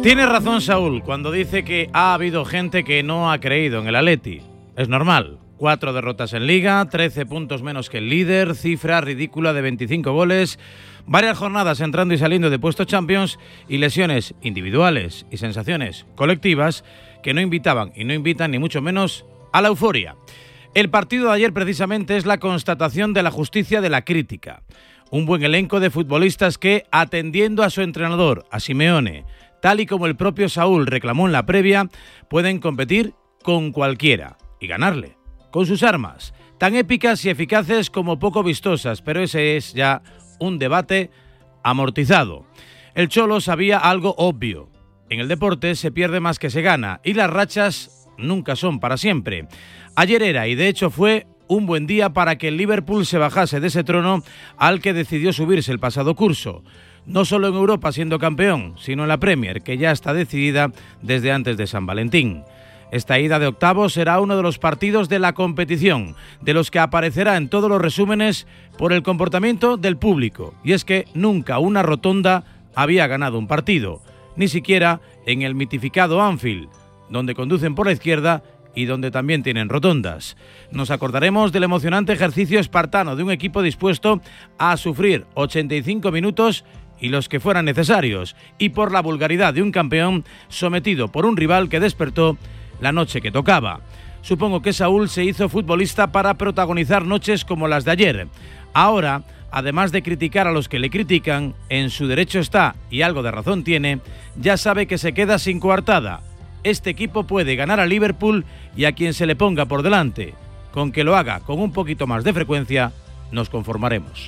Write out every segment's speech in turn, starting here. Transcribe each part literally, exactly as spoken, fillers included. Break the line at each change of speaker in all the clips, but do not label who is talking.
Tiene razón Saúl cuando dice que ha habido gente que no ha creído en el Atleti. Es normal. Cuatro derrotas en Liga, trece puntos menos que el líder, cifra ridícula de veinticinco goles, varias jornadas entrando y saliendo de puestos Champions y lesiones individuales y sensaciones colectivas que no invitaban y no invitan ni mucho menos a la euforia. El partido de ayer precisamente es la constatación de la justicia de la crítica. Un buen elenco de futbolistas que, atendiendo a su entrenador, a Simeone, tal y como el propio Saúl reclamó en la previa, pueden competir con cualquiera y ganarle, con sus armas, tan épicas y eficaces como poco vistosas, pero ese es ya un debate amortizado. El Cholo sabía algo obvio. En el deporte se pierde más que se gana y las rachas nunca son para siempre. Ayer era, y de hecho fue, un buen día para que el Liverpool se bajase de ese trono al que decidió subirse el pasado curso. No solo en Europa siendo campeón, sino en la Premier, que ya está decidida desde antes de San Valentín. Esta ida de octavos será uno de los partidos de la competición, de los que aparecerá en todos los resúmenes por el comportamiento del público. Y es que nunca una rotonda había ganado un partido, ni siquiera en el mitificado Anfield, donde conducen por la izquierda y donde también tienen rotondas. Nos acordaremos del emocionante ejercicio espartano de un equipo dispuesto a sufrir ochenta y cinco minutos y los que fueran necesarios, y por la vulgaridad de un campeón sometido por un rival que despertó la noche que tocaba. Supongo que Saúl se hizo futbolista para protagonizar noches como las de ayer. Ahora, además de criticar a los que le critican, en su derecho está, y algo de razón tiene, ya sabe que se queda sin coartada. Este equipo puede ganar a Liverpool y a quien se le ponga por delante. Con que lo haga con un poquito más de frecuencia, nos conformaremos.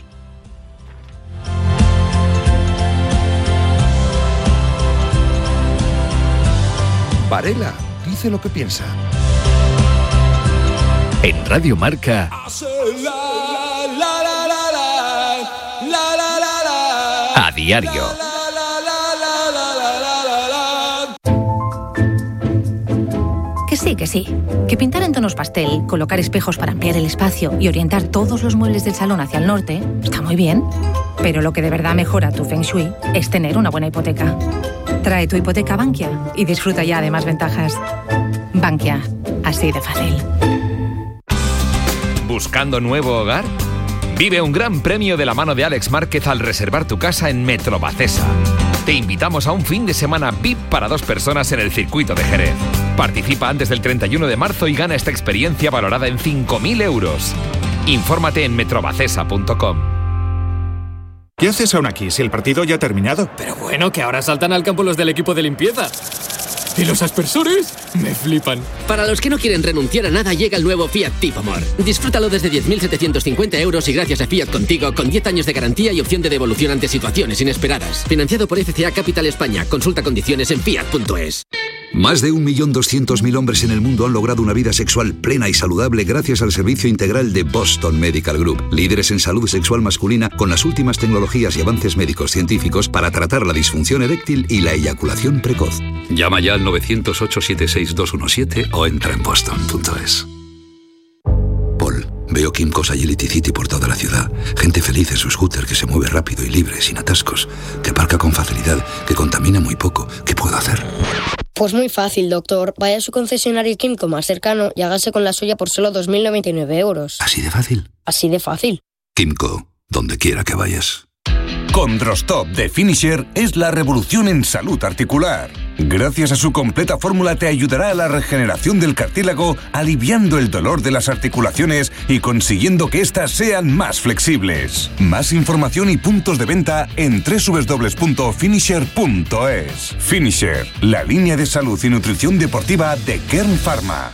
Varela dice lo que piensa.
En Radio Marca. A diario.
Que sí, que sí. Que pintar en tonos pastel, colocar espejos para ampliar el espacio y orientar todos los muebles del salón hacia el norte está muy bien. Pero lo que de verdad mejora tu Feng Shui es tener una buena hipoteca. Trae tu hipoteca a Bankia y disfruta ya de más ventajas. Bankia, así de fácil.
¿Buscando nuevo hogar? Vive un gran premio de la mano de Alex Márquez al reservar tu casa en Metrovacesa. Te invitamos a un fin de semana V I P para dos personas en el circuito de Jerez. Participa antes del treinta y uno de marzo y gana esta experiencia valorada en cinco mil euros. Infórmate en metrovacesa punto com.
¿Qué haces aún aquí si el partido ya ha terminado?
Pero bueno, que ahora saltan al campo los del equipo de limpieza. ¿Y los aspersores? Me flipan.
Para los que no quieren renunciar a nada, llega el nuevo Fiat Tipo More. Disfrútalo desde diez mil setecientos cincuenta euros y gracias a Fiat Contigo, con diez años de garantía y opción de devolución ante situaciones inesperadas. Financiado por F C A Capital España. Consulta condiciones en fiat punto es.
Más de un millón doscientos mil hombres en el mundo han logrado una vida sexual plena y saludable gracias al servicio integral de Boston Medical Group. Líderes en salud sexual masculina con las últimas tecnologías y avances médicos científicos para tratar la disfunción eréctil y la eyaculación precoz. Llama ya al nueve cero cero, ocho siete seis, dos uno siete o entra en boston punto es. Paul, veo Kimco's Agility City por toda la ciudad. Gente feliz en su scooter que se mueve rápido y libre, sin atascos, que aparca con facilidad, que contamina muy poco. ¿Qué puedo hacer?
Pues muy fácil, doctor. Vaya a su concesionario Kimco más cercano y hágase con la suya por solo dos mil noventa y nueve euros.
¿Así de fácil?
Así de fácil.
Kimco, donde quiera que vayas.
Condrostop de Finisher es la revolución en salud articular. Gracias a su completa fórmula te ayudará a la regeneración del cartílago, aliviando el dolor de las articulaciones y consiguiendo que éstas sean más flexibles. Más información y puntos de venta en doble u doble u doble u punto finisher punto es. Finisher, la línea de salud y nutrición deportiva de Kern Pharma.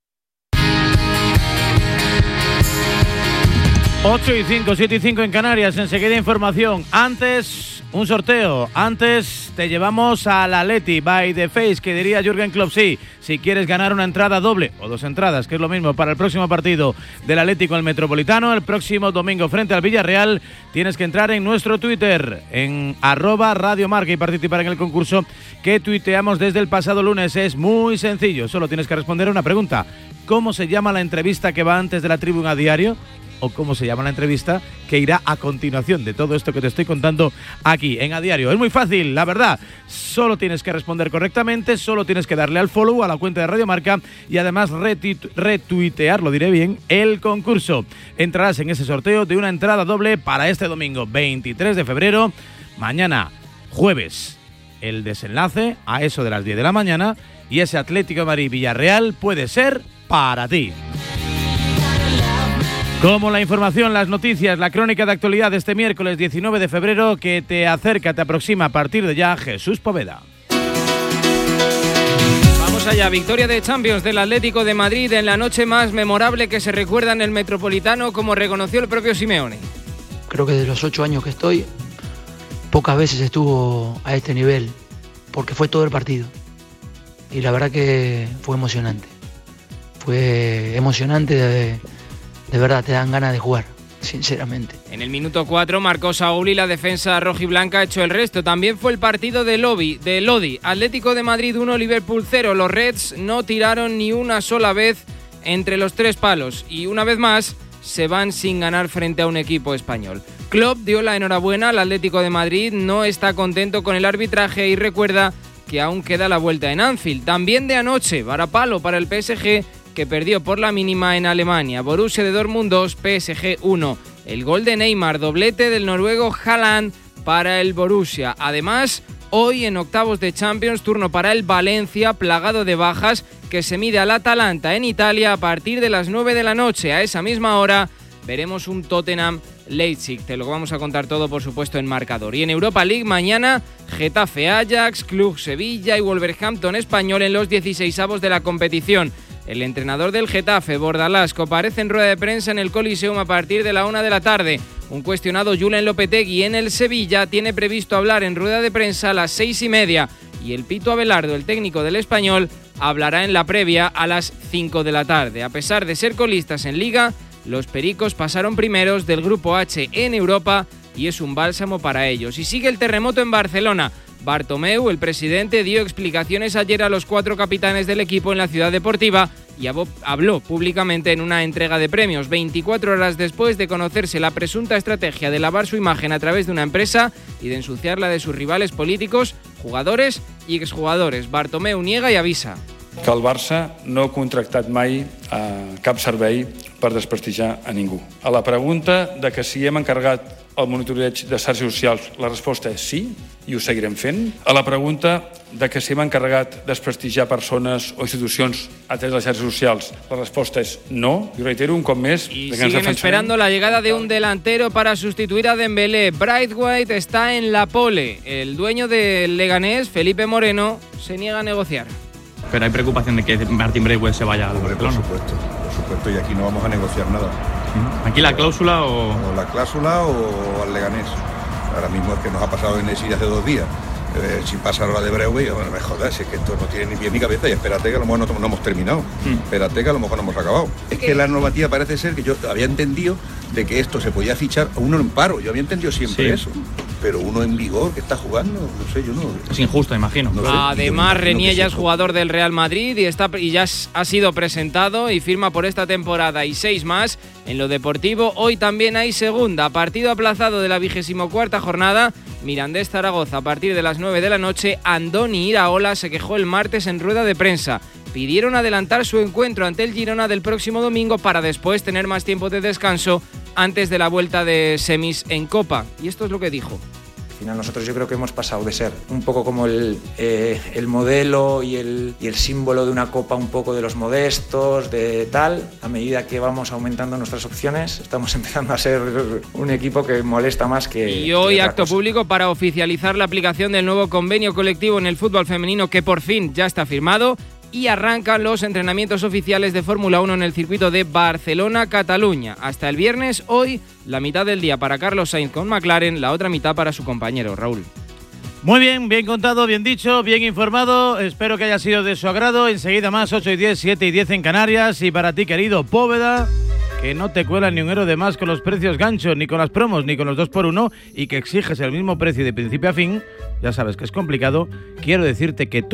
ocho y cinco, siete y cinco en Canarias, enseguida información. Antes, un sorteo. Antes te llevamos al Atleti by the Face, que diría Jürgen Klopp. Sí, si quieres ganar una entrada doble o dos entradas, que es lo mismo, para el próximo partido del Atlético el Metropolitano, el próximo domingo frente al Villarreal, tienes que entrar en nuestro Twitter, en arroba Radio Marca, y participar en el concurso que tuiteamos desde el pasado lunes. Es muy sencillo, solo tienes que responder a una pregunta. ¿Cómo se llama la entrevista que va antes de la tribuna a diario? o cómo se llama la entrevista que irá a continuación de todo esto que te estoy contando aquí en A Diario. Es muy fácil, la verdad. Solo tienes que responder correctamente, solo tienes que darle al follow a la cuenta de Radio Marca y además retu- retuitear, lo diré bien, el concurso. Entrarás en ese sorteo de una entrada doble para este domingo veintitrés de febrero. Mañana, jueves, el desenlace a eso de las diez de la mañana y ese Atlético de Madrid-Villarreal puede ser para ti. Como la información, las noticias, la crónica de actualidad de este miércoles diecinueve de febrero que te acerca, te aproxima a partir de ya Jesús Poveda.
Vamos allá, victoria de Champions del Atlético de Madrid en la noche más memorable que se recuerda en el Metropolitano, como reconoció el propio Simeone.
Creo que de los ocho años que estoy, pocas veces estuvo a este nivel, porque fue todo el partido. Y la verdad que fue emocionante. Fue emocionante de... De verdad, te dan ganas de jugar, sinceramente.
En el minuto cuatro marcó Saúl y la defensa rojiblanca echó el resto. También fue el partido de Lodi, de Lodi. Atlético de Madrid uno, Liverpool cero. Los Reds no tiraron ni una sola vez entre los tres palos. Y una vez más, se van sin ganar frente a un equipo español. Klopp dio la enhorabuena al Atlético de Madrid. No está contento con el arbitraje y recuerda que aún queda la vuelta en Anfield. También de anoche, varapalo para el P S G, que perdió por la mínima en Alemania. Borussia de Dortmund dos, P S G uno. El gol de Neymar, doblete del noruego Haaland para el Borussia. Además, hoy en octavos de Champions, turno para el Valencia, plagado de bajas, que se mide al Atalanta en Italia a partir de las nueve de la noche. A esa misma hora veremos un Tottenham-Leipzig. Te lo vamos a contar todo, por supuesto, en marcador. Y en Europa League, mañana, Getafe-Ajax, Club Sevilla y Wolverhampton Español en los dieciseisavos de la competición. El entrenador del Getafe, Bordalás, comparece en rueda de prensa en el Coliseum a partir de la una de la tarde. Un cuestionado Julen Lopetegui en el Sevilla tiene previsto hablar en rueda de prensa a las seis y media. Y el Pito Abelardo, el técnico del Español, hablará en la previa a las cinco de la tarde. A pesar de ser colistas en Liga, los Pericos pasaron primeros del Grupo H en Europa y es un bálsamo para ellos. Y sigue el terremoto en Barcelona. Bartomeu, el presidente, dio explicaciones ayer a los cuatro capitanes del equipo en la ciudad deportiva y habló públicamente en una entrega de premios veinticuatro horas después de conocerse la presunta estrategia de lavar su imagen a través de una empresa y de ensuciarla de sus rivales políticos, jugadores y exjugadores. Bartomeu niega y avisa.
Que el Barça no ha contractat mai eh, cap servei per desprestigiar a ningú. A la pregunta de que si hem encarregat el monitoreig de xarxes socials, la resposta és sí, i ho seguirem fent. A la pregunta de que si hem encarregat desprestigiar persones o institucions a través de les xarxes socials, la resposta és no. I reitero un cop més...
Y siguen esperando la llegada de un delantero para sustituir a Dembélé. Braithwaite está en la pole. El dueño del Leganés, Felipe Moreno, se niega a negociar.
Pero hay preocupación de que Martin Braithwaite se vaya al Barcelona.
Por supuesto, por supuesto, y aquí no vamos a negociar nada.
¿Aquí la cláusula o...?
O la cláusula o al Leganés. Ahora mismo es que nos ha pasado en Nesiri hace dos días. Eh, si pasa ahora de Braithwaite, bueno, me jodas, es que esto no tiene ni pie ni cabeza y espérate que a lo mejor no, no hemos terminado. Mm. Espérate que a lo mejor no hemos acabado. Es que la normativa parece ser que yo había entendido de que esto se podía fichar a uno en paro. Yo había entendido siempre sí. eso. Pero uno en vigor que está jugando, no sé, yo no...
Es injusto, imagino.
No sé, Además, Renier ya es jugador del Real Madrid y, está, y ya ha sido presentado y firma por esta temporada y seis más. En lo deportivo, hoy también hay segunda. Partido aplazado de la vigésimo cuarta jornada. Mirandés Zaragoza a partir de las nueve de la noche. Andoni Iraola se quejó el martes en rueda de prensa. Pidieron adelantar su encuentro ante el Girona del próximo domingo para después tener más tiempo de descanso antes de la vuelta de semis en Copa. Y esto es lo que dijo.
Al final nosotros yo creo que hemos pasado de ser un poco como el, eh, el modelo y el, y el símbolo de una Copa un poco de los modestos, de tal. A medida que vamos aumentando nuestras opciones, estamos empezando a ser un equipo que molesta más que...
Y hoy
que
acto
cosa.
público para oficializar la aplicación del nuevo convenio colectivo en el fútbol femenino que por fin ya está firmado. Y arrancan los entrenamientos oficiales de Fórmula uno en el circuito de Barcelona-Cataluña. Hasta el viernes, hoy, la mitad del día para Carlos Sainz con McLaren, la otra mitad para su compañero, Raúl.
Muy bien, bien contado, bien dicho, bien informado. Espero que haya sido de su agrado. Enseguida más, ocho y diez, siete y diez en Canarias. Y para ti, querido Póveda, que no te cuela ni un euro de más con los precios ganchos, ni con las promos, ni con los dos por uno, y que exiges el mismo precio de principio a fin, ya sabes que es complicado. Quiero decirte que tú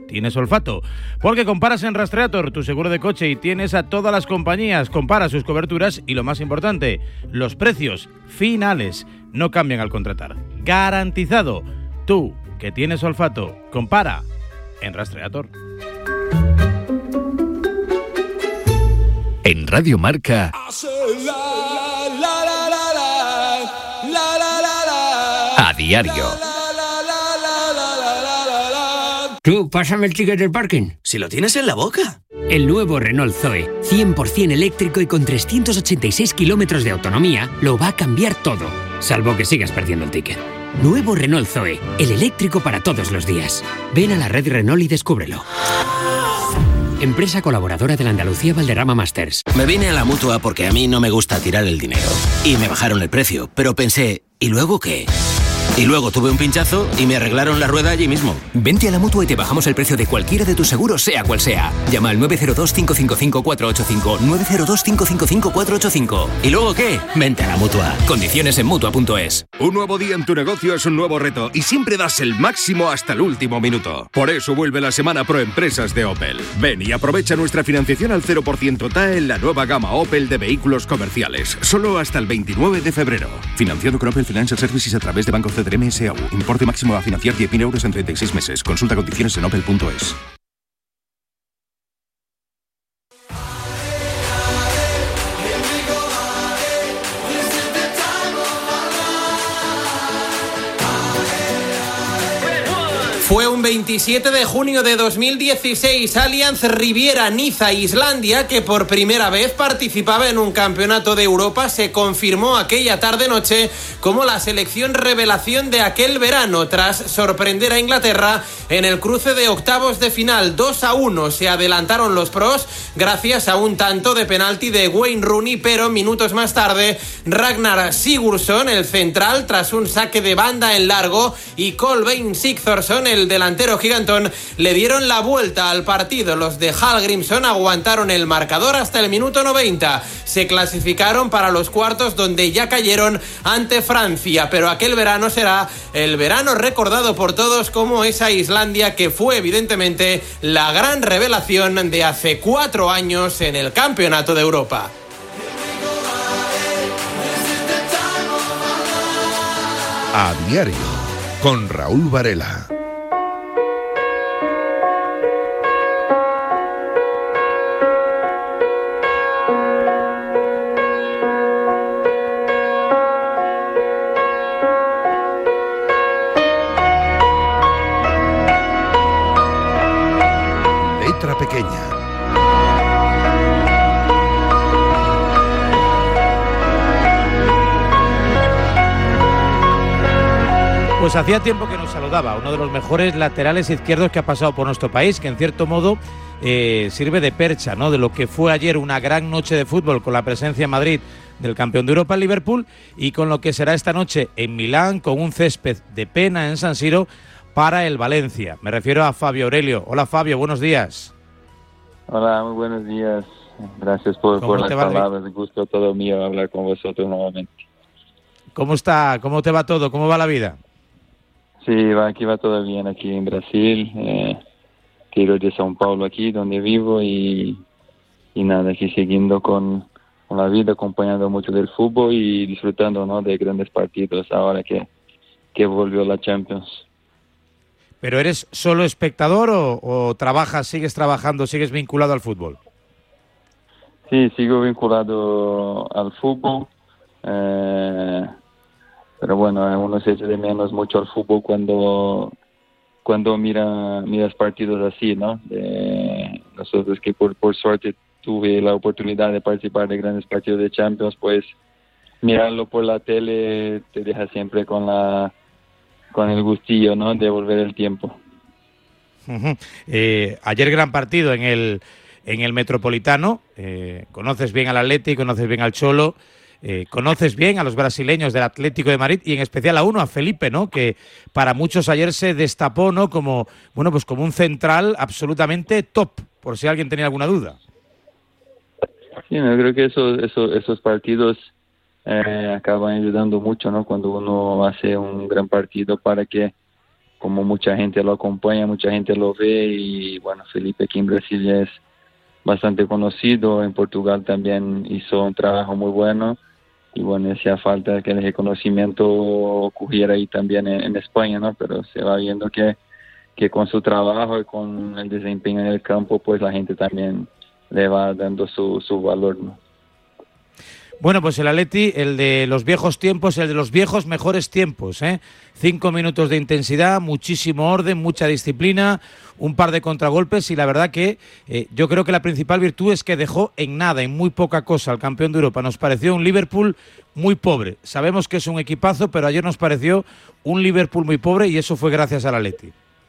tienes olfato. Porque comparas en Rastreator tu seguro de coche y tienes a todas las compañías, compara sus coberturas y lo más importante, los precios finales no cambian al contratar. Garantizado. Tú, que tienes olfato, compara en Rastreator.
En Radio Marca, a diario.
Tú, pásame el ticket del parking.
Si lo tienes en la boca.
El nuevo Renault Zoe, cien por ciento eléctrico y con trescientos ochenta y seis kilómetros de autonomía, lo va a cambiar todo. Salvo que sigas perdiendo el ticket. Nuevo Renault Zoe, el eléctrico para todos los días. Ven a la red Renault y descúbrelo. Empresa colaboradora de la Andalucía Valderrama Masters.
Me vine a la Mutua porque a mí no me gusta tirar el dinero. Y me bajaron el precio, pero pensé, ¿y luego qué? Y luego tuve un pinchazo y me arreglaron la rueda allí mismo.
Vente a la Mutua y te bajamos el precio de cualquiera de tus seguros, sea cual sea. Llama al nueve cero dos, cinco cinco cinco, cuatro ocho cinco, nueve cero dos, cinco cinco cinco, cuatro ocho cinco.
¿Y luego qué? Vente a la Mutua.
Condiciones en Mutua punto es.
Un nuevo día en tu negocio es un nuevo reto y siempre das el máximo hasta el último minuto. Por eso vuelve la Semana Pro Empresas de Opel. Ven y aprovecha nuestra financiación al cero por ciento T A E en la nueva gama Opel de vehículos comerciales. Solo hasta el veintinueve de febrero. Financiado con Opel Financial Services a través de Banco C D R M S A U. Importe máximo a financiar diez mil euros en treinta y seis meses. Consulta condiciones en opel punto es.
Fue un veintisiete de junio de dos mil dieciséis, Allianz Riviera Niza, Islandia, que por primera vez participaba en un campeonato de Europa, se confirmó aquella tarde-noche como la selección revelación de aquel verano, tras sorprender a Inglaterra en el cruce de octavos de final. dos a uno se adelantaron los pros gracias a un tanto de penalti de Wayne Rooney, pero minutos más tarde Ragnar Sigurdsson, el central, tras un saque de banda en largo, y Kolbeinn Sigthorsson, el delantero gigantón, le dieron la vuelta al partido. Los de Hallgrímsson aguantaron el marcador hasta el minuto noventa. Se clasificaron para los cuartos, donde ya cayeron ante Francia, pero aquel verano será el verano recordado por todos como esa Islandia que fue evidentemente la gran revelación de hace cuatro años en el Campeonato de Europa.
A diario, con Raúl Varela. Letra pequeña.
Pues hacía tiempo que nos saludaba, uno de los mejores laterales izquierdos que ha pasado por nuestro país, que en cierto modo eh, sirve de percha, ¿no?, de lo que fue ayer una gran noche de fútbol con la presencia en Madrid del campeón de Europa, el Liverpool, y con lo que será esta noche en Milán, con un césped de pena en San Siro para el Valencia. Me refiero a Fabio Aurelio. Hola Fabio, buenos días.
Hola, muy buenos días. Gracias por, por las palabras. Un gusto todo mío hablar con vosotros nuevamente.
¿Cómo está? ¿Cómo te va todo? ¿Cómo va la vida?
Sí, va, aquí va todo bien, aquí en Brasil. Eh, quiero de São Paulo aquí, donde vivo, y, y nada, aquí siguiendo con, con la vida, acompañando mucho del fútbol y disfrutando, ¿no?, de grandes partidos ahora que, que volvió la Champions.
¿Pero eres solo espectador o, o trabajas, sigues trabajando, sigues vinculado al fútbol?
Sí, sigo vinculado al fútbol. Eh, pero bueno, uno se echa de menos mucho al fútbol cuando cuando mira miras partidos así, ¿no? De nosotros que por, por suerte tuve la oportunidad de participar de grandes partidos de Champions, pues mirarlo por la tele te deja siempre con la con el gustillo, ¿no?, de volver el tiempo.
Uh-huh. Eh, ayer gran partido en el en el Metropolitano. Eh, conoces bien al Atleti, conoces bien al Cholo. Eh, conoces bien a los brasileños del Atlético de Madrid y en especial a uno, a Felipe, ¿no?, que para muchos ayer se destapó, ¿no?, como, bueno, pues como un central absolutamente top, por si alguien tenía alguna duda.
Sí, no, creo que esos, esos, esos partidos eh, acaban ayudando mucho, ¿no?, cuando uno hace un gran partido, para que como mucha gente lo acompaña, mucha gente lo ve y bueno, Felipe aquí en Brasil es bastante conocido, en Portugal también hizo un trabajo muy bueno y bueno, hacía falta que el reconocimiento ocurriera ahí también en, en España, ¿no? Pero se va viendo que, que con su trabajo y con el desempeño en el campo, pues la gente también le va dando su, su valor, ¿no?
Bueno, pues el Atleti, el de los viejos tiempos, el de los viejos mejores tiempos, ¿eh? Cinco minutos de intensidad, muchísimo orden, mucha disciplina, un par de contragolpes y la verdad que eh, yo creo que la principal virtud es que dejó en nada, en muy poca cosa al campeón de Europa. Nos pareció un Liverpool muy pobre. Sabemos que es un equipazo, pero ayer nos pareció un Liverpool muy pobre y eso fue gracias al Atleti.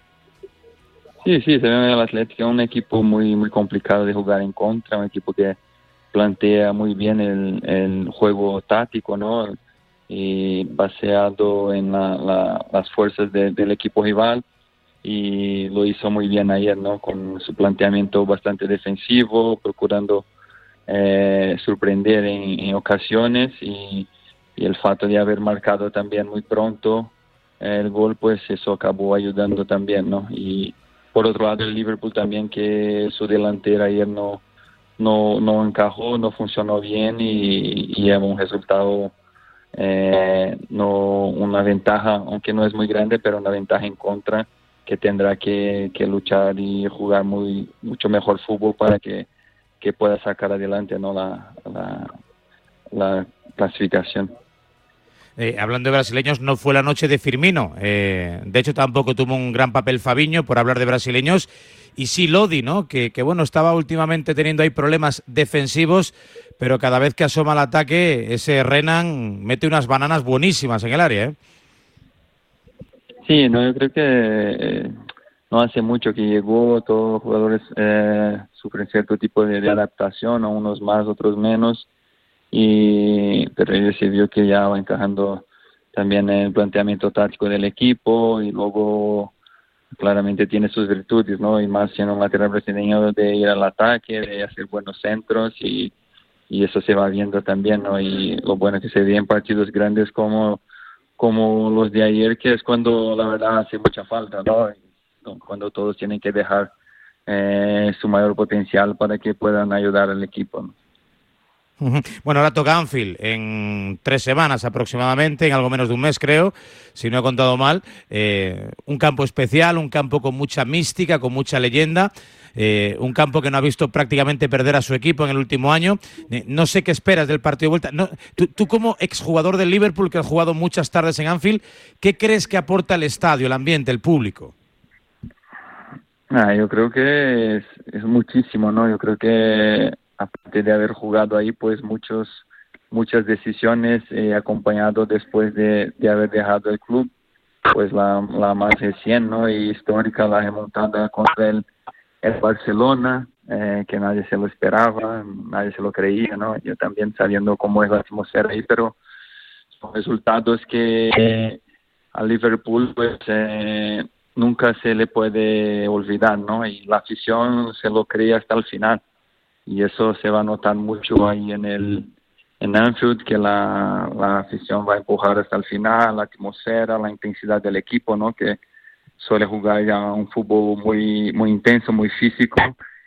Sí, sí, se ve el Atleti, es un equipo muy, muy complicado de jugar en contra, un equipo que plantea muy bien el, el juego táctico, ¿no? Y baseado en la, la, las fuerzas de, del equipo rival y lo hizo muy bien ayer, ¿no? Con su planteamiento bastante defensivo, procurando eh, sorprender en, en ocasiones y, y el fato de haber marcado también muy pronto el gol, pues eso acabó ayudando también, ¿no? Y por otro lado el Liverpool también, que su delantera ayer no no no encajó, no funcionó bien y, y lleva un resultado, eh, no una ventaja, aunque no es muy grande, pero una ventaja en contra que tendrá que, que luchar y jugar muy mucho mejor fútbol para que, que pueda sacar adelante, ¿no? la, la, la clasificación.
Eh, hablando de brasileños, no fue la noche de Firmino. Eh, de hecho, tampoco tuvo un gran papel Fabinho, por hablar de brasileños. Y sí Lodi, ¿no? Que, que bueno, estaba últimamente teniendo ahí problemas defensivos, pero cada vez que asoma al ataque, ese Renan mete unas bananas buenísimas en el área, ¿eh?
Sí, no, yo creo que eh, no hace mucho que llegó, todos los jugadores eh, sufren cierto tipo de, de adaptación, a unos más, otros menos. Y pero él se vio que ya va encajando también el planteamiento táctico del equipo y luego claramente tiene sus virtudes, ¿no? Y más siendo un lateral brasileño de ir al ataque, de hacer buenos centros y, y eso se va viendo también, ¿no? Y lo bueno que se ve en partidos grandes como, como los de ayer, que es cuando la verdad hace mucha falta, ¿no? Cuando todos tienen que dejar eh, su mayor potencial para que puedan ayudar al equipo, ¿no?
Bueno, ahora toca Anfield en tres semanas aproximadamente, en algo menos de un mes creo, si no he contado mal. Eh, un campo especial, un campo con mucha mística, con mucha leyenda, eh, un campo que no ha visto prácticamente perder a su equipo en el último año. Eh, no sé qué esperas del partido de vuelta. No, tú, tú como exjugador del Liverpool, que has jugado muchas tardes en Anfield, ¿qué crees que aporta el estadio, el ambiente, el público?
Ah, yo creo que es, es muchísimo, ¿no? Yo creo que aparte de haber jugado ahí, pues muchos muchas decisiones eh, acompañado después de, de haber dejado el club, pues la, la más recién, ¿no? Y histórica, la remontada contra el, el Barcelona, eh, que nadie se lo esperaba, nadie se lo creía, ¿no? Yo también sabiendo cómo es la atmósfera ahí, pero son resultados que eh, a Liverpool pues eh, nunca se le puede olvidar, ¿no? Y la afición se lo creía hasta el final. Y eso se va a notar mucho ahí en el en Anfield, que la, la afición va a empujar hasta el final, la atmósfera, la intensidad del equipo, ¿no? Que suele jugar ya un fútbol muy muy intenso, muy físico,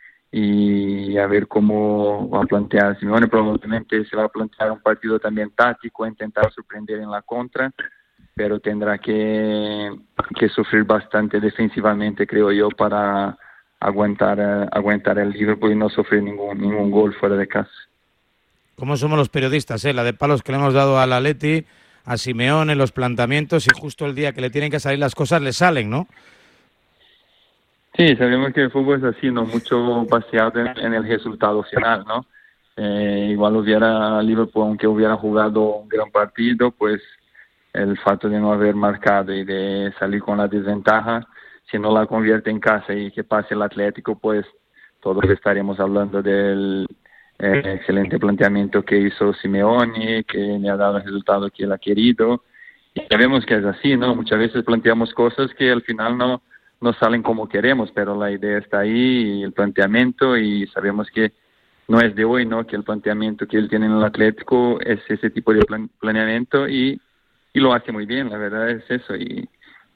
y a ver cómo va a plantear Simeone. Probablemente se va a plantear un partido también táctico, intentar sorprender en la contra, pero tendrá que, que sufrir bastante defensivamente, creo yo, para aguantar uh, aguantar el Liverpool y no sufrir ningún ningún gol fuera de casa.
¿Cómo somos los periodistas, eh? La de palos que le hemos dado al Atleti, a Simeone, los planteamientos, y justo el día que le tienen que salir las cosas le salen, ¿no?
Sí, sabemos que el fútbol es así, ¿no? Mucho baseado en, en el resultado final, ¿no? Eh, igual hubiera Liverpool, aunque hubiera jugado un gran partido, pues el fato de no haber marcado y de salir con la desventaja, si no la convierte en casa y que pase el Atlético, pues todos estaremos hablando del eh, excelente planteamiento que hizo Simeone, que le ha dado el resultado que él ha querido. Y sabemos que es así, ¿no? Muchas veces planteamos cosas que al final no, no salen como queremos, pero la idea está ahí, y el planteamiento, y sabemos que no es de hoy, ¿no? Que el planteamiento que él tiene en el Atlético es ese tipo de plan- planeamiento y, y lo hace muy bien, la verdad es eso. Y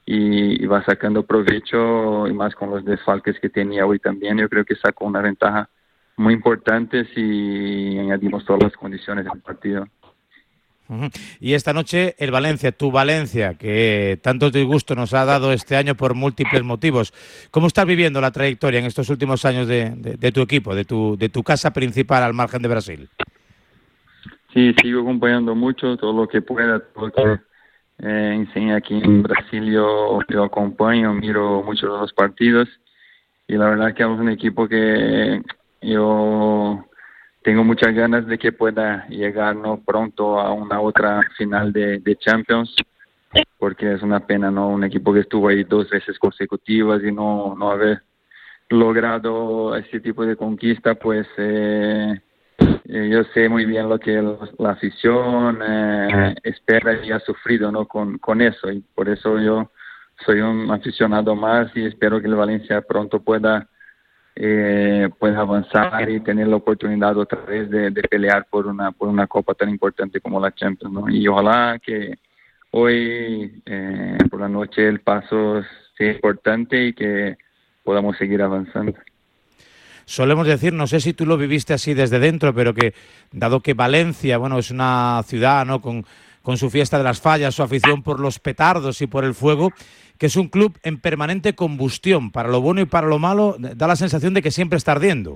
y, y va sacando provecho, y más con los desfalques que tenía hoy también. Yo creo que sacó una ventaja muy importante si añadimos todas las condiciones del partido.
Uh-huh. Y esta noche el Valencia, tu Valencia, que tanto disgusto nos ha dado este año por múltiples motivos. ¿Cómo estás viviendo la trayectoria en estos últimos años de, de, de tu equipo, de tu, de tu casa principal al margen de Brasil?
Sí, sigo acompañando mucho, todo lo que pueda, todo lo que eh, enseña aquí en Brasil yo, yo acompaño, miro muchos de los partidos, y la verdad que es un equipo que yo tengo muchas ganas de que pueda llegar, ¿no?, pronto a una otra final de, de Champions, porque es una pena, ¿no?, un equipo que estuvo ahí dos veces consecutivas y no, no haber logrado ese tipo de conquista. Pues eh, eh, yo sé muy bien lo que la, la afición eh, espera y ha sufrido, ¿no?, con, con eso, y por eso yo soy un aficionado más y espero que el Valencia pronto pueda Eh, puede avanzar y tener la oportunidad otra vez de, de pelear por una por una copa tan importante como la Champions, ¿no? Y ojalá que hoy eh, por la noche el paso sea importante y que podamos seguir avanzando.
Solemos decir, no sé si tú lo viviste así desde dentro, pero que dado que Valencia, bueno, es una ciudad, ¿no?, con, con su fiesta de las fallas, su afición por los petardos y por el fuego, que es un club en permanente combustión, para lo bueno y para lo malo, da la sensación de que siempre está ardiendo.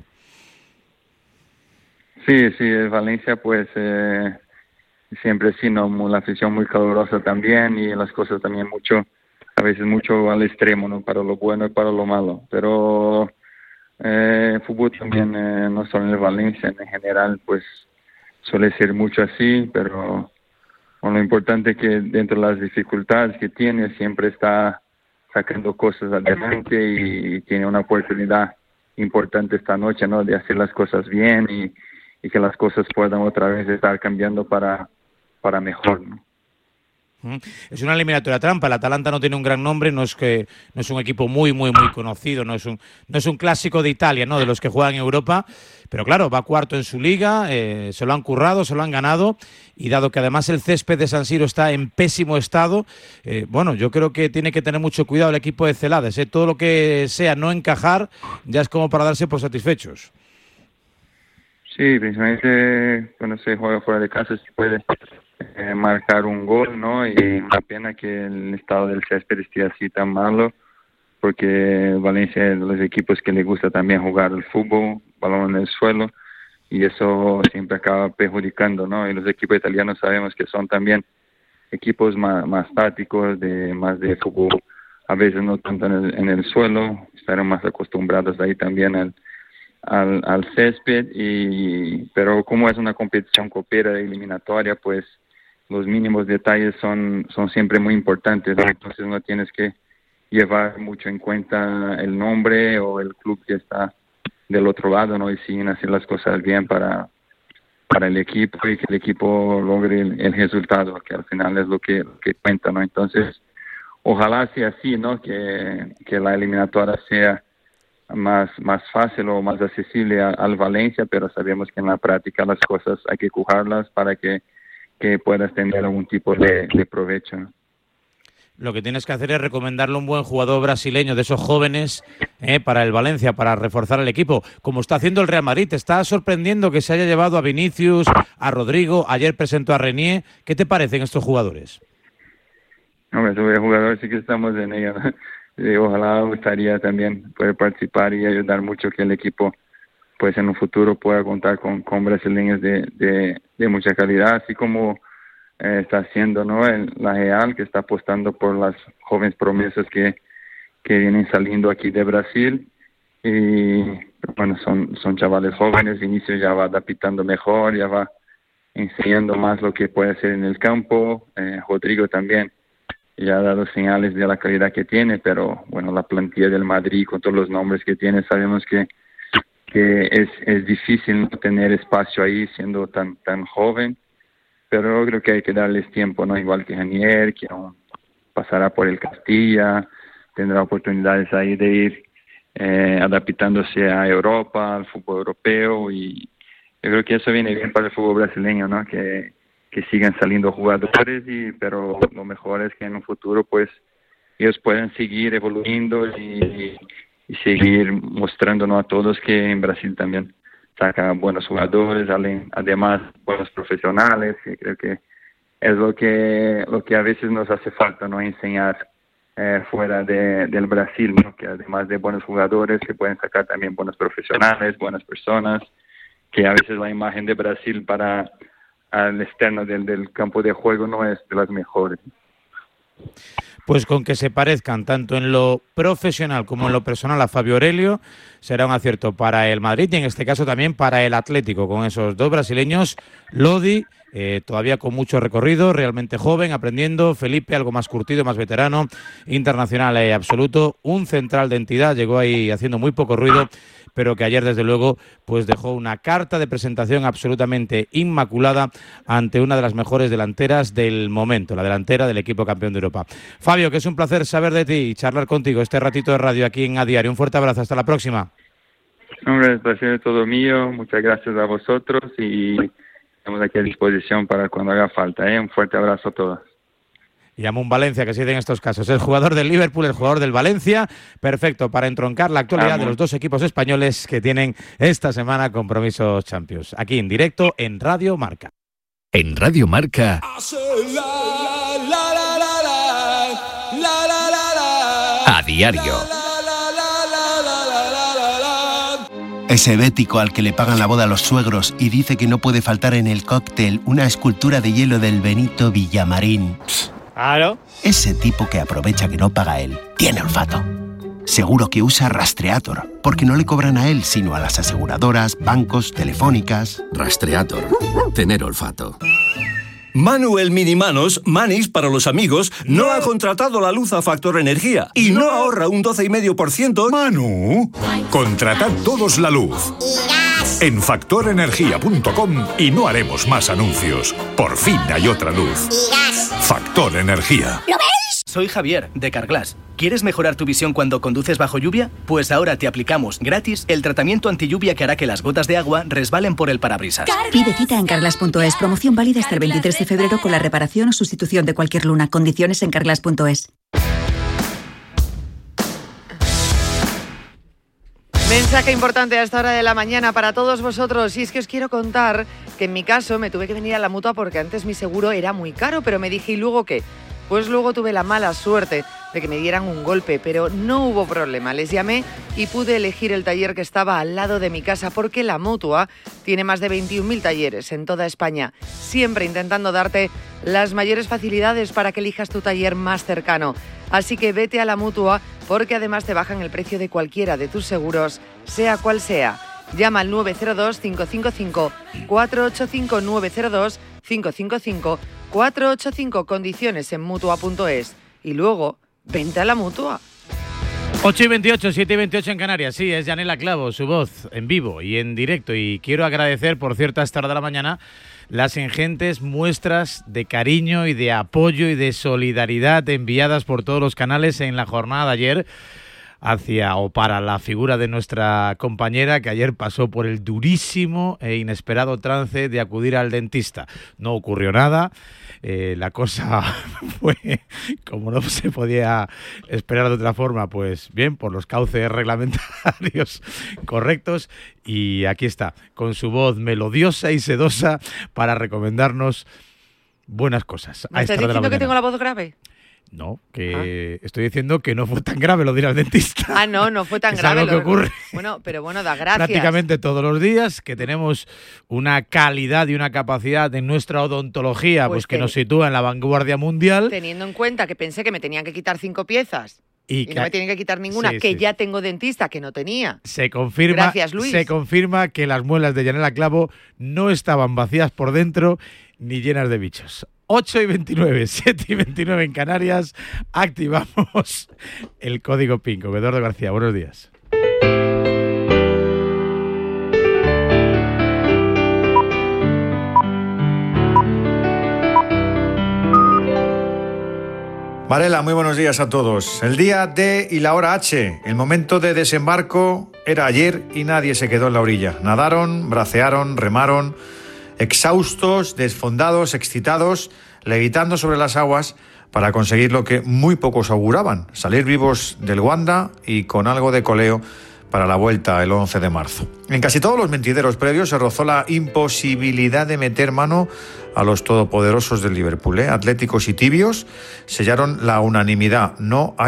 Sí, sí, Valencia pues eh, siempre sí, ¿no?, la afición muy calurosa también, y las cosas también mucho, a veces mucho al extremo, ¿no?, para lo bueno y para lo malo, pero eh, fútbol también, eh, no solo en Valencia, en general pues suele ser mucho así, pero bueno, lo importante es que dentro de las dificultades que tiene siempre está sacando cosas adelante, y tiene una oportunidad importante esta noche, ¿no?, de hacer las cosas bien y, y que las cosas puedan otra vez estar cambiando para, para mejor, ¿no?
Es una eliminatoria trampa. El Atalanta no tiene un gran nombre, no es que no es un equipo muy muy muy conocido, no es un no es un clásico de Italia, ¿no?, de los que juegan en Europa, pero claro, va cuarto en su liga, eh, se lo han currado, se lo han ganado, y dado que además el césped de San Siro está en pésimo estado, eh, bueno, yo creo que tiene que tener mucho cuidado el equipo de Celades, ¿eh? Todo lo que sea no encajar ya es como para darse por satisfechos.
Sí, principalmente cuando se juega fuera de casa se puede eh, marcar un gol, ¿no? Y una pena que el estado del césped esté así tan malo, porque Valencia es de los equipos que le gusta también jugar el fútbol, balón en el suelo, y eso siempre acaba perjudicando, ¿no? Y los equipos italianos sabemos que son también equipos más, más tácticos, de más de fútbol, a veces no tanto en el, en el suelo, estarán más acostumbrados ahí también al Al, al césped, y pero como es una competición copera eliminatoria, pues los mínimos detalles son son siempre muy importantes, ¿no? Entonces no tienes que llevar mucho en cuenta el nombre o el club que está del otro lado, ¿no? Y siguen hacer las cosas bien para para el equipo, y que el equipo logre el, el resultado, que al final es lo que, lo que cuenta, ¿no? Entonces ojalá sea así, ¿no? Que, que la eliminatoria sea más más fácil o más accesible a, al Valencia, pero sabemos que en la práctica las cosas hay que cogerlas para que, que puedas tener algún tipo de, de provecho, ¿no?
Lo que tienes que hacer es recomendarle un buen jugador brasileño de esos jóvenes eh, para el Valencia, para reforzar el equipo, como está haciendo el Real Madrid. Te está sorprendiendo que se haya llevado a Vinicius, a Rodrigo, ayer presentó a Renier. ¿Qué te parecen estos jugadores?
Hombre, sobre jugadores sí que estamos en ello, ¿no? Y ojalá gustaría también poder participar y ayudar mucho que el equipo pues en un futuro pueda contar con, con brasileños de, de, de mucha calidad, así como eh, está haciendo, ¿no?, el, la Real, que está apostando por las jóvenes promesas que, que vienen saliendo aquí de Brasil. Y bueno, son, son chavales jóvenes, Vinicius ya va adaptando mejor, ya va enseñando más lo que puede hacer en el campo, eh, Rodrigo también ya ha dado señales de la calidad que tiene, pero bueno, la plantilla del Madrid con todos los nombres que tiene, sabemos que que es es difícil no tener espacio ahí siendo tan tan joven, pero creo que hay que darles tiempo, ¿no? Igual que Renier, que aún pasará por el Castilla, tendrá oportunidades ahí de ir eh, adaptándose a Europa, al fútbol europeo, y yo creo que eso viene bien para el fútbol brasileño, ¿no? Que que sigan saliendo jugadores, y pero lo mejor es que en un futuro pues ellos puedan seguir evoluyendo y, y seguir mostrándonos a todos que en Brasil también saca buenos jugadores, además buenos profesionales, y creo que es lo que lo que a veces nos hace falta, ¿no? Enseñar eh, fuera de, del Brasil, ¿no? Que además de buenos jugadores se pueden sacar también buenos profesionales, buenas personas, que a veces la imagen de Brasil para al externo del, del campo de juego no es de las mejores.
Pues con que se parezcan tanto en lo profesional como en lo personal a Fabio Aurelio, será un acierto para el Madrid y en este caso también para el Atlético, con esos dos brasileños, Lodi, eh, todavía con mucho recorrido, realmente joven, aprendiendo, Felipe, algo más curtido, más veterano, internacional eh, absoluto, un central de entidad, llegó ahí haciendo muy poco ruido, pero que ayer desde luego pues dejó una carta de presentación absolutamente inmaculada ante una de las mejores delanteras del momento, la delantera del equipo campeón de Europa. Fabio, que es un placer saber de ti y charlar contigo este ratito de radio aquí en A Diario. Un fuerte abrazo, hasta la próxima.
Hombre, el placer es todo mío, muchas gracias a vosotros y estamos aquí a disposición para cuando haga falta, ¿eh? Un fuerte abrazo a todos.
Y Amun Valencia, que se dice en estos casos, el jugador del Liverpool, el jugador del Valencia, perfecto para entroncar la actualidad Amun. de los dos equipos españoles que tienen esta semana compromisos Champions. Aquí en directo en Radio Marca.
En Radio Marca. A diario.
Ese bético al que le pagan la boda a los suegros y dice que no puede faltar en el cóctel una escultura de hielo del Benito Villamarín.
Claro.
Ese tipo que aprovecha que no paga él tiene olfato. Seguro que usa Rastreator, porque no le cobran a él, sino a las aseguradoras, bancos, telefónicas.
Rastreator. Tener olfato.
Manu el Minimanos, Manis para los amigos, no ha contratado la luz a Factor Energía y no ahorra un doce coma cinco por ciento.
Manu, contratad todos la luz en factor energía punto com y no haremos más anuncios. Por fin hay otra luz. Factor Energía.
¿Lo ves? Soy Javier, de Carglass. ¿Quieres mejorar tu visión cuando conduces bajo lluvia? Pues ahora te aplicamos gratis el tratamiento antilluvia que hará que las gotas de agua resbalen por el parabrisas.
Pide cita en carglass punto es. Promoción válida hasta el veintitrés de febrero con la reparación o sustitución de cualquier luna. Condiciones en carglass punto es.
Mensaje importante a esta hora de la mañana para todos vosotros. Y es que os quiero contar que en mi caso me tuve que venir a la Mutua porque antes mi seguro era muy caro, pero me dije, ¿y luego qué? Pues luego tuve la mala suerte de que me dieran un golpe, pero no hubo problema. Les llamé y pude elegir el taller que estaba al lado de mi casa porque la Mutua tiene más de veintiún mil talleres en toda España, siempre intentando darte las mayores facilidades para que elijas tu taller más cercano. Así que vete a la Mutua porque además te bajan el precio de cualquiera de tus seguros, sea cual sea. Llama al nueve cero dos, cinco cinco cinco, cuatro ocho cinco, nueve cero dos, cinco cinco cinco, cuatro ocho cinco, condiciones en mutua punto es. Y luego, vente a la Mutua.
ocho y veintiocho, siete y veintiocho en Canarias. Sí, es Yanela Clavo, su voz en vivo y en directo. Y quiero agradecer, por cierto, a esta hora de la mañana, las ingentes muestras de cariño y de apoyo y de solidaridad enviadas por todos los canales en la jornada de ayer hacia o para la figura de nuestra compañera que ayer pasó por el durísimo e inesperado trance de acudir al dentista. No ocurrió nada, eh, la cosa fue como no se podía esperar de otra forma, pues bien, por los cauces reglamentarios correctos, y aquí está, con su voz melodiosa y sedosa para recomendarnos buenas cosas.
¿Me estás diciendo que tengo la voz grave?
No, que ah. estoy diciendo que no fue tan grave lo de ir al dentista.
Ah, no, no fue tan
es
grave.
Algo que ocurre.
Bueno, pero bueno, da gracias.
Prácticamente todos los días, que tenemos una calidad y una capacidad en nuestra odontología pues, pues que, que nos sitúa en la vanguardia mundial.
Teniendo en cuenta que pensé que me tenían que quitar cinco piezas y, y que, no me tienen que quitar ninguna, sí, que sí. ya tengo dentista, que no tenía.
Se confirma,
gracias, Luis.
Se confirma que las muelas de Yanela Clavo no estaban vacías por dentro ni llenas de bichos. ocho y veintinueve, siete y veintinueve en Canarias, activamos el código PIN. Eduardo García, buenos días.
Varela, muy buenos días a todos. El día D y la hora H, el momento de desembarco era ayer y nadie se quedó en la orilla. Nadaron, bracearon, remaron, exhaustos, desfondados, excitados, levitando sobre las aguas para conseguir lo que muy pocos auguraban, salir vivos del Wanda y con algo de coleo para la vuelta el once de marzo. En casi todos los mentideros previos se rozó la imposibilidad de meter mano a los todopoderosos del Liverpool, ¿eh? Atléticos y tibios sellaron la unanimidad. No hay